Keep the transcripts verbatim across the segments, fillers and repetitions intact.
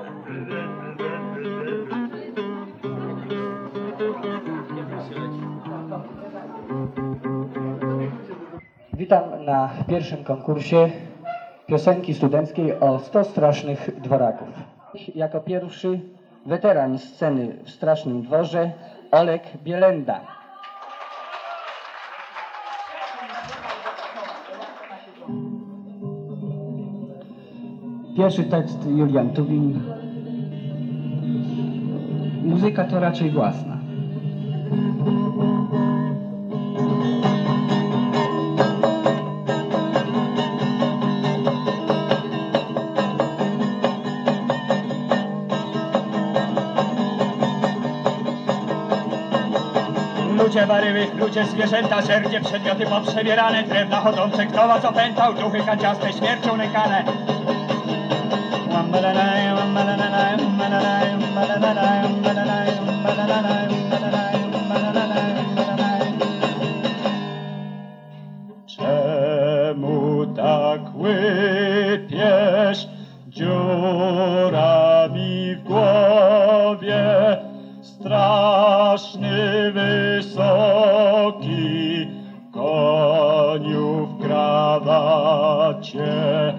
Witam na pierwszym konkursie piosenki studenckiej o sto strasznych dworaków. Jako pierwszy weteran sceny w Strasznym Dworze Olek Bielenda. Pierwszy tekst Julian Tubin. Muzyka to raczej własna. Ludzie barywych, ludzie zwierzęta, żerdzie, przedmioty poprzebierane, drewna chodzące, kto was opętał, duchy kanciaste, śmiercią nękane. Czemu tak łypiesz dziurami w głowie? Straszny, wysoki, koniu w krawacie,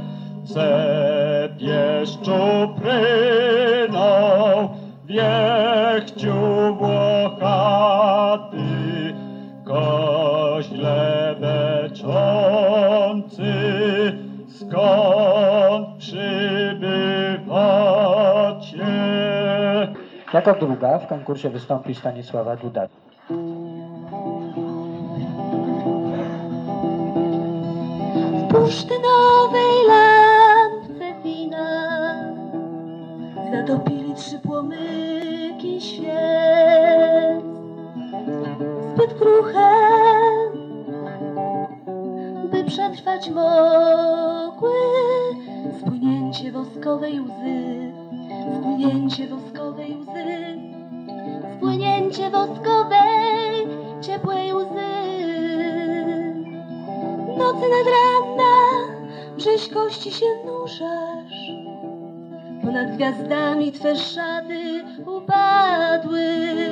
cepiesz czupryną, wiechciu włochaty, koźle beczący, skąd przybywacie? Jako druga w konkursie wystąpi Stanisława Duda. W bursztynowej lampce wina zatopili trzy płomyki świec. Zbyt kruche, by przetrwać mogły spłynięcie woskowej łzy. Spłynięcie woskowej łzy, spłynięcie woskowej, ciepłej łzy. Nocy nad ranna, brzyźkości się nurzasz, ponad gwiazdami twe szaty upadły.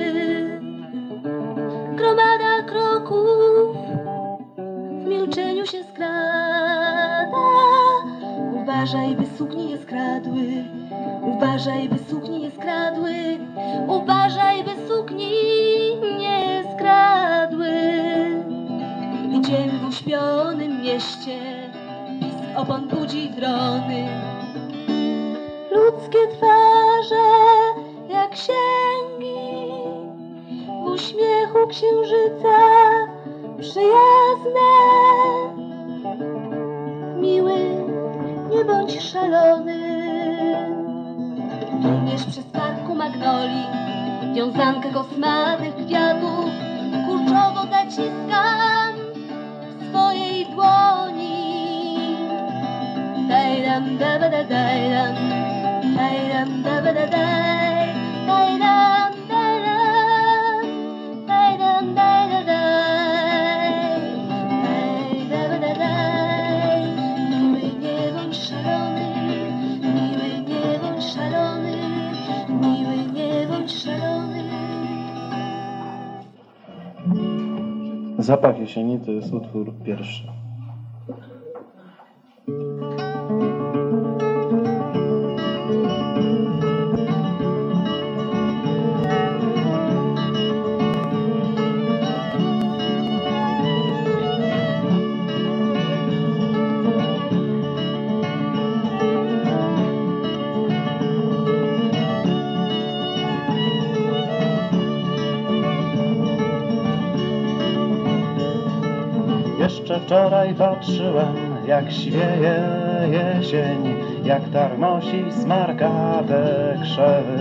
Gromada kroków w milczeniu się skrada, uważaj, by suknie nie skradły. Uważaj, by sukni nie skradły, uważaj, by sukni nie skradły. Idziemy w uśpionym mieście, pisk opon budzi drony. Ludzkie twarze jak księgi, w uśmiechu księżyca przyjazne. Miły, nie bądź szalony. Biegniesz przez parku magnolii, wiązankę kosmatych kwiatów, kurczowo zaciskam w swojej dłoni. Daj-dam, da-ba-da, daj-dam, daj-dam, da-ba-da, daj, daj-dam, daj-dam, daj-dam, daj-da, daj, daj-da-ba-da, daj. Miły, nie bądź szalony, miły, nie bądź szalony, miły, nie bądź szalony. Zapach jesieni to jest utwór pierwszy. Jeszcze wczoraj patrzyłem, jak świeje jesień, jak tarmosi smarkate krzewy.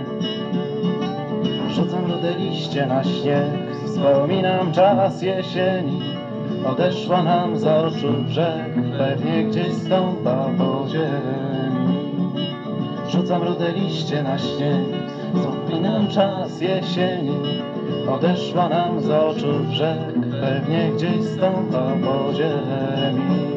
Rzucam rude liście na śnieg, wspominam czas jesieni. Odeszła nam z oczu brzeg, pewnie gdzieś stąpa po ziemi. Rzucam rude liście na śnieg, wspominam czas jesieni. Odeszła nam z oczu brzeg, pewnie gdzieś stąpa po ziemi.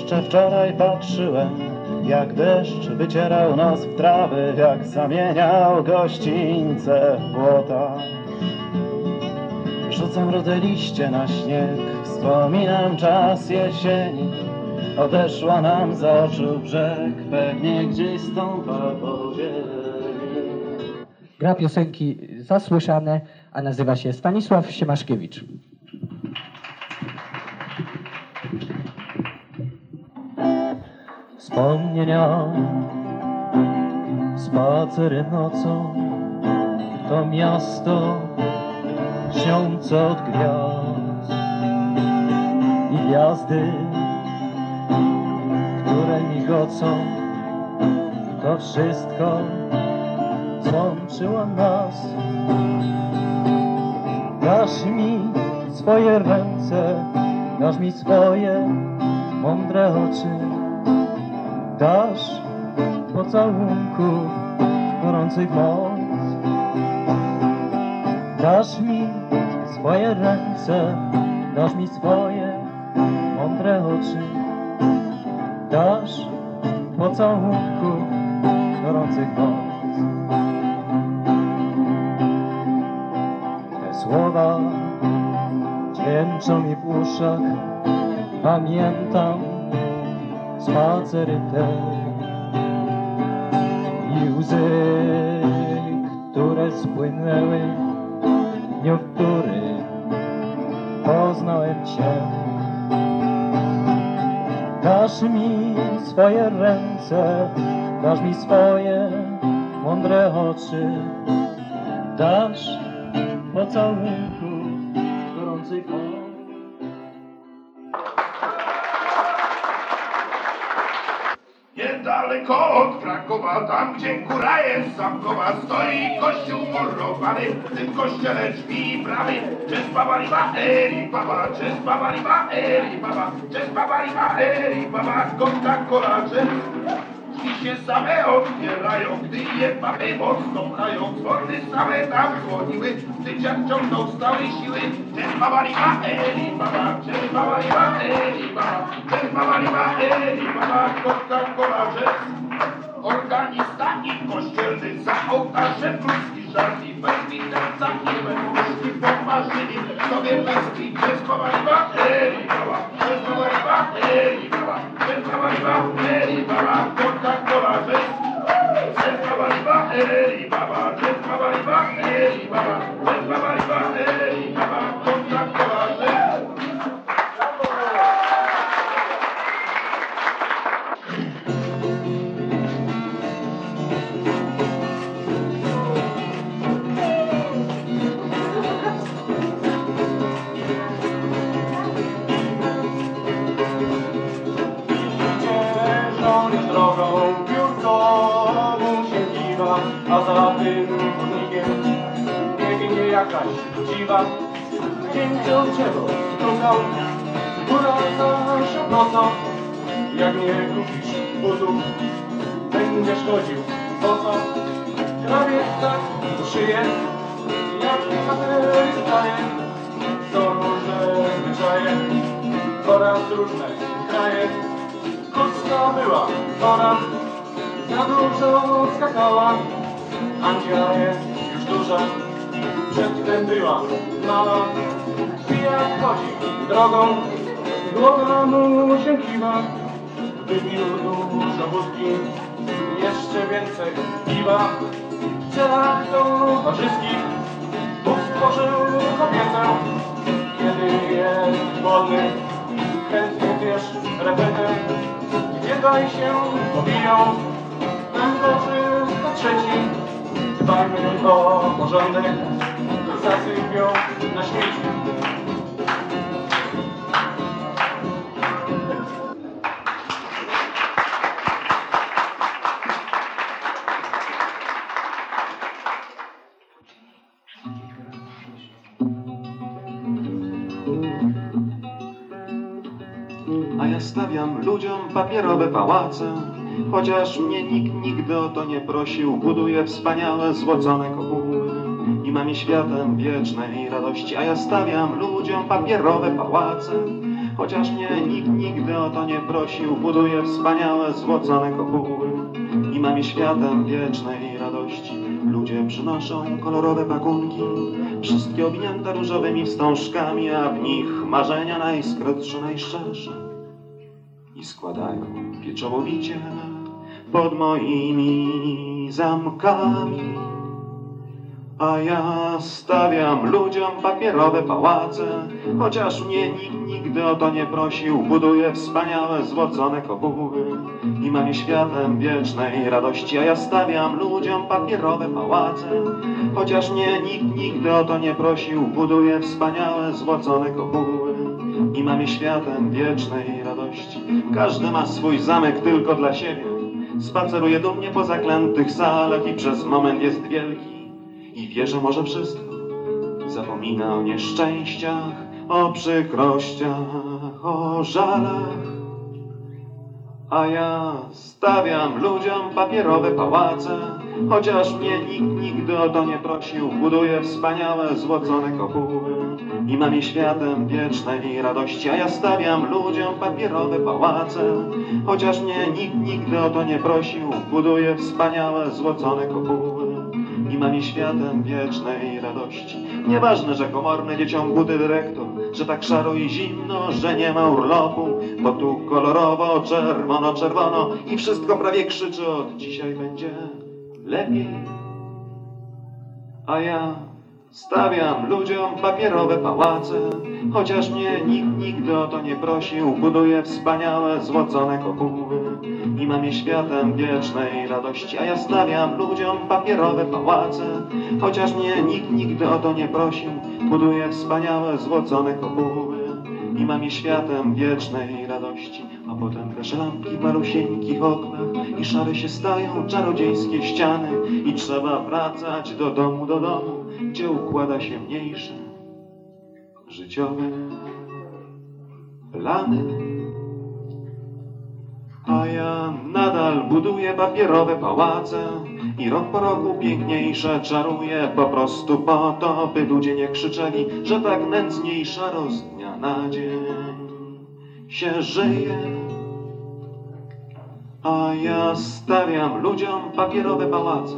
Jeszcze wczoraj patrzyłem, jak deszcz wycierał nos w trawy, jak zamieniał gościńce w błota. Rzucam rude liście na śnieg, wspominam czas jesieni. Odeszła nam z oczu brzeg, pewnie gdzieś stąpa po ziemi. Gra piosenki zasłyszane, a nazywa się Stanisław Siemaszkiewicz. Wspomnienia, spacery nocą, to miasto śniące od gwiazd i gwiazdy, które migocą, to wszystko, co łączyło nas. Dasz mi swoje ręce, dasz mi swoje mądre oczy, dasz pocałunku gorących moc. Dasz mi swoje ręce, dasz mi swoje mądre oczy, dasz pocałunku gorących moc. Te słowa dźwięczą mi w uszach, pamiętam spacery te i łzy, które spłynęły w dniu, w który poznałem Cię. Dasz mi swoje ręce, dasz mi swoje mądre oczy, dasz pocałunku gorących oczu. Niedaleko od Krakowa, tam gdzie góra jest zamkowa, stoi kościół murowany, w tym kościele drzwi i bramy. Cześć baba liba, eri baba, cześć baba liba, eri baba, cześć baba liba, eri baba, Coca-Cola, drzwi się same otwierają, gdy je baby mocno pchają, dzwony same tam dzwoniły, gdy dziad ciągnął z całej siły. Cześć baba liba, eri baba, cześć baba liba, eri baba, cześć baba liba, eri baba, Coca-Cola, organista i kościelny za ołtarzem ludzki żart i bez widelca i bez muszki pomarzyli sobie męski. Cześć baba liba, eri baba, cześć baba liba, eri baba, cześć baba liba, eri baba, Coca-Cola, cześć baba liba, eri baba, cześć baba liba, eri baba, cześć baba liba, eri baba, Coca-Cola, cześć. Drogą piórkową się kiwa, a za tym chodnikiem biegnie jakaś dziwa. Piękną drzewo stukał, góra naszą nocą. Jak nie kupisz butów, będziesz chodził boso. Krawiec tak szyje, jak materii staje. Są różne zwyczaje, oraz różne kraje. Kucka była chora, za dużo skakała. Andzia jest już duża, przedtem była mała. Pijak chodzi drogą, głowa mu się kiwa. Wypił dużo wódki, jeszcze więcej piwa. W celach towarzyskich utworzył kobietę. Kiedy jest wolny, chętnie wiesz repetę. Gdzie daj się pobiją, tam korzysta trzeci. Dbajmy o porządek, zasypią na śmieci. A ja stawiam ludziom papierowe pałace, chociaż mnie nikt nigdy o to nie prosił. Buduję wspaniałe, złocone kopuły i mam je światem wiecznej radości. A ja stawiam ludziom papierowe pałace, chociaż mnie nikt nigdy o to nie prosił. Buduję wspaniałe, złocone kopuły i mam je światem wiecznej radości. Ludzie przynoszą kolorowe pakunki, wszystkie owinięte różowymi wstążkami, a w nich marzenia najskrótsze, najszczersze i składają pieczołowicie pod moimi zamkami. A ja stawiam ludziom papierowe pałace, chociaż mnie nikt nigdy o to nie prosił. Buduję wspaniałe, złocone kopuły i mam je światem wiecznej radości. A ja stawiam ludziom papierowe pałace, chociaż mnie nikt nigdy o to nie prosił. Buduję wspaniałe, złocone kopuły i mam je światem wiecznej radości. Każdy ma swój zamek tylko dla siebie, spaceruje dumnie po zaklętych salach i przez moment jest wielki i wie, że może wszystko. Zapomina o nieszczęściach, o przykrościach, o żalach. A ja stawiam ludziom papierowe pałace, chociaż mnie nikt nigdy o to nie prosił. Buduję wspaniałe, złocone kopuły i mam je światem wiecznej radości. A ja stawiam ludziom papierowe pałace, chociaż mnie nikt nigdy o to nie prosił. Buduję wspaniałe, złocone kopuły i mam je światem wiecznej radości. Nieważne, że komorny dzieciom buty dyrektor, że tak szaro i zimno, że nie ma urlopu, bo tu kolorowo, czerwono, czerwono i wszystko prawie krzyczy: od dzisiaj będzie lepiej. A ja stawiam ludziom papierowe pałace, chociaż mnie nikt nigdy o to nie prosił. Buduję wspaniałe, złocone kopuły i mam je światem wiecznej radości. A ja stawiam ludziom papierowe pałace, chociaż mnie nikt nigdy o to nie prosił. Buduję wspaniałe, złocone kopuły i mam je światem wiecznej radości. A potem też lampki w malusieńkich oknach i szare się stają czarodziejskie ściany i trzeba wracać do domu, do domu, gdzie układa się mniejsze życiowe plany. A ja nadal buduję papierowe pałace i rok po roku piękniejsze czaruję, po prostu po to, by ludzie nie krzyczeli, że tak nędznie i szaro z dnia na dzień się żyje. A ja stawiam ludziom papierowe pałace.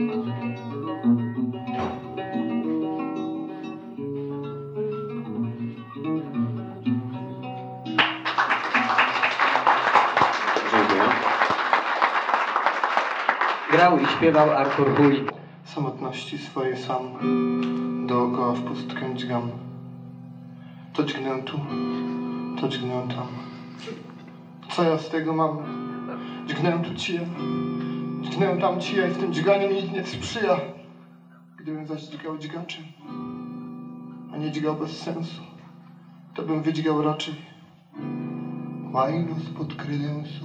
Grał i śpiewał Artur Huli. Samotności swojej sam dookoła w pustkę dźgam. To dźgnę tu, to dźgnę tam. Co ja z tego mam? Dźgnę tu cija, dźgnę tam cija i w tym dźganiu mi nikt nie sprzyja. Gdybym zaś dźgał dźgaczem, a nie dźgał bez sensu, to bym wydźgał raczej łajno spod kredensu.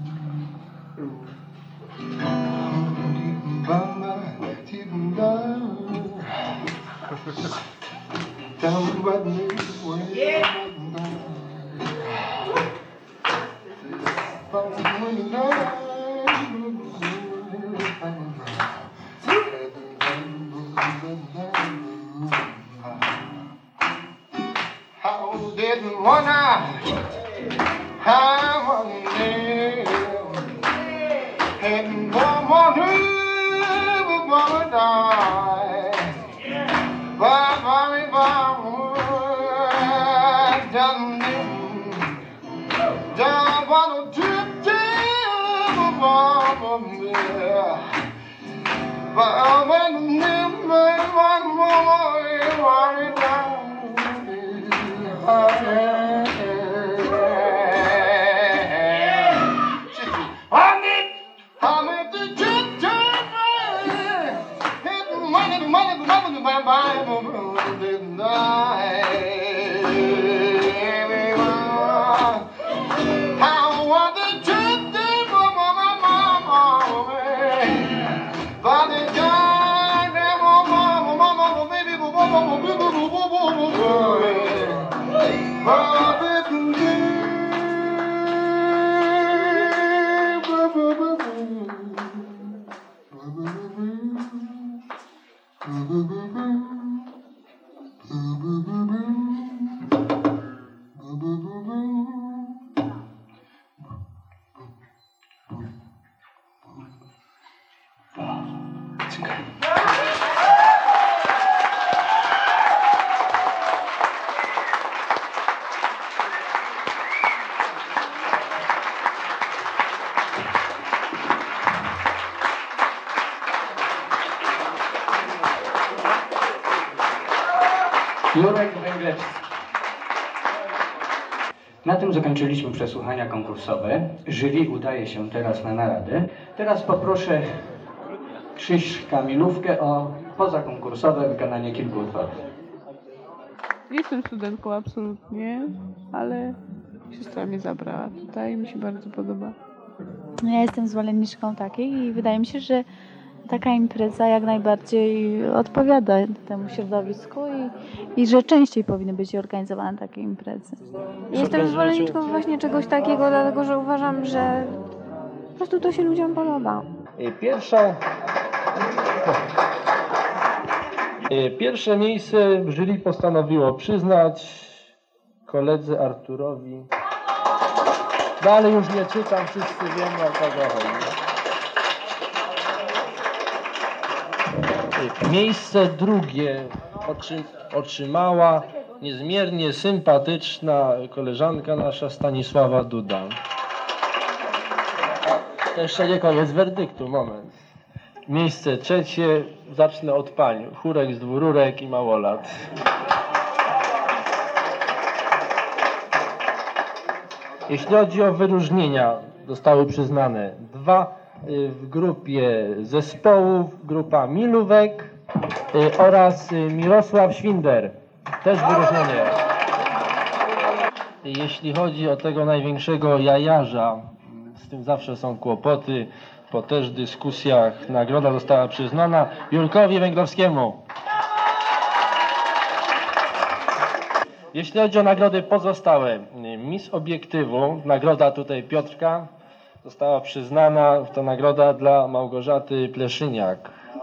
How didn't one eye, how one day, and one more who wanna die. Bye bye bye, done done wanna trip to bottom there. But when never one more worry down. Boo boo boo boo. Boo boo. Jurek Węglewski. Na tym zakończyliśmy przesłuchania konkursowe. Jury udaje się teraz na naradę. Teraz poproszę Krzyśka Milówkę o pozakonkursowe wykonanie kilku utworów. Jestem studentką absolutnie, ale siostra mnie zabrała tutaj i mi się bardzo podoba. Ja jestem zwolenniczką takiej i wydaje mi się, że taka impreza jak najbardziej odpowiada temu środowisku i, i że częściej powinny być organizowane takie imprezy. Jestem zwolenniczką właśnie czegoś takiego, dlatego że uważam, że po prostu to się ludziom podoba. Pierwszą... Pierwsze miejsce w jury postanowiło przyznać koledze Arturowi. Dalej już nie czytam, wszyscy wiemy, o kogo chodzi. Miejsce drugie otrzymała niezmiernie sympatyczna koleżanka nasza Stanisława Duda. To jeszcze nie koniec werdyktu, moment. Miejsce trzecie, zacznę od pań. Chórek z dwururek i małolat. Jeśli chodzi o wyróżnienia, zostały przyznane dwa w grupie zespołów, grupa Milówek oraz Mirosław Świnder, też wyróżnienie. Jeśli chodzi o tego największego jajarza, z tym zawsze są kłopoty, po też dyskusjach nagroda została przyznana Jurkowi Węglowskiemu. Jeśli chodzi o nagrody pozostałe, Miss Obiektywu, nagroda tutaj Piotrka, została przyznana, to nagroda dla Małgorzaty Pleszyniak.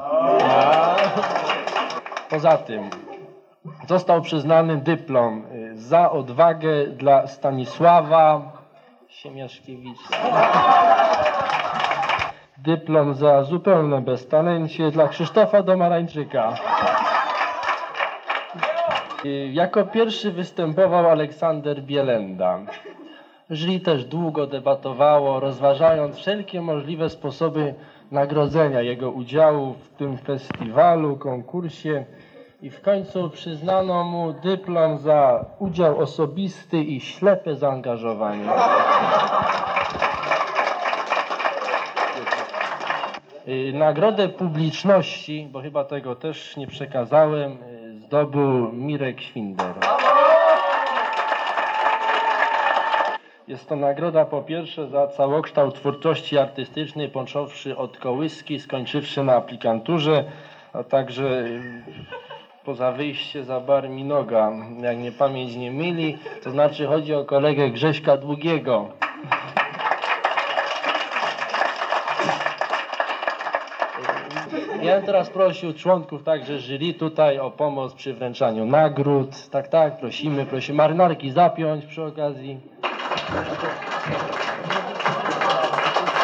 Poza tym został przyznany dyplom za odwagę dla Stanisława Siemiaszkiewicza. Dyplom za zupełne beztalencie dla Krzysztofa Domarańczyka. Jako pierwszy występował Aleksander Bielenda. Jury też długo debatowało, rozważając wszelkie możliwe sposoby nagrodzenia jego udziału w tym festiwalu, konkursie i w końcu przyznano mu dyplom za udział osobisty i ślepe zaangażowanie. Nagrodę publiczności, bo chyba tego też nie przekazałem, zdobył Mirek Świnder. Jest to nagroda po pierwsze za całokształt twórczości artystycznej, począwszy od kołyski, skończywszy na aplikanturze, a także poza wyjście za bar Minoga, jak mnie pamięć nie myli, to znaczy chodzi o kolegę Grześka Długiego. Ja bym teraz prosił członków także jury tutaj o pomoc przy wręczaniu nagród. Tak, tak, prosimy, prosimy. Marynarki zapiąć przy okazji.